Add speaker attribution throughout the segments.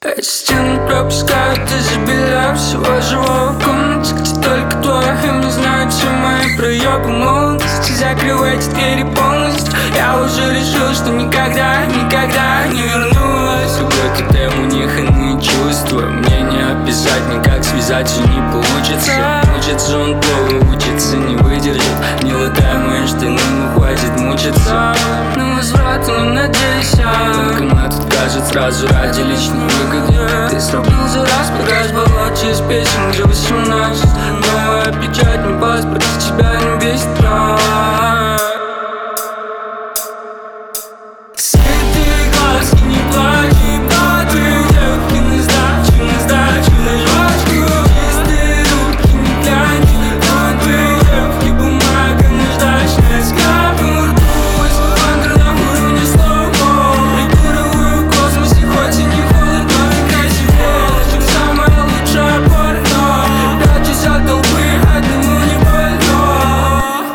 Speaker 1: Эти стены пропускают из-за белья всего живого в комнате, где только твое имя знают все мои проебы молодости. Закрывайте двери полностью. Я уже решил, что никогда не вернусь. У каких-то у них иные чувства. Мне не описать, никак связать все не получится. Учится он плохо, учится не выдержит. Не латай мои штаны, ну хватит мучиться. На возврат не надейся. Банкомат откажет сразу ради личной выгоды. Ты срубил за раз, пока жбала через песен, где 18. Новая печать, не паспорт, тебя не бесит, светлые глазки, не плачь, не падай. Девки на сдачу, на жвачку. Чистые руки, не глянь, глупые девки. Бумага, наждачная скапнут. Пусть вандер на уровне слоумо. Регулирую в космосе, хоть и не холодно, но красивее, чем самое лучшее порно. Прячусь от толпы, одному не больно.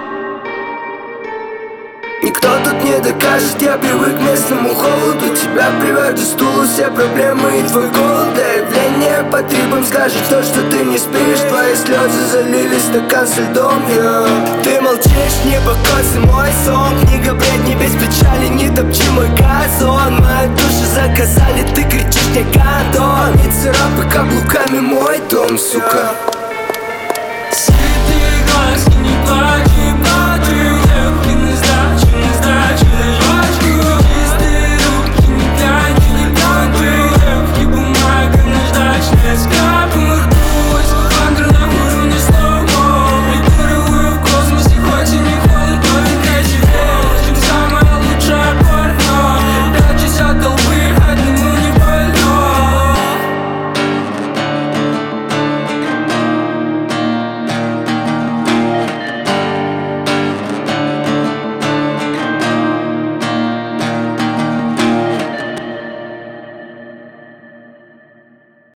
Speaker 2: Никто тут не докажет, я привык к местному холоду. Тебя привяжет стулу, все проблемы и твой голод. До явления по трибам скажет то, что ты не спишь. Твои слезы залили стакан со льдом, Ты молчишь, не покойся мой сон. Книга бредни без печали, не топчи мой газон. Мою душу заказали, ты кричишь не Кантон. Не царапай каблуками мой дом, сука.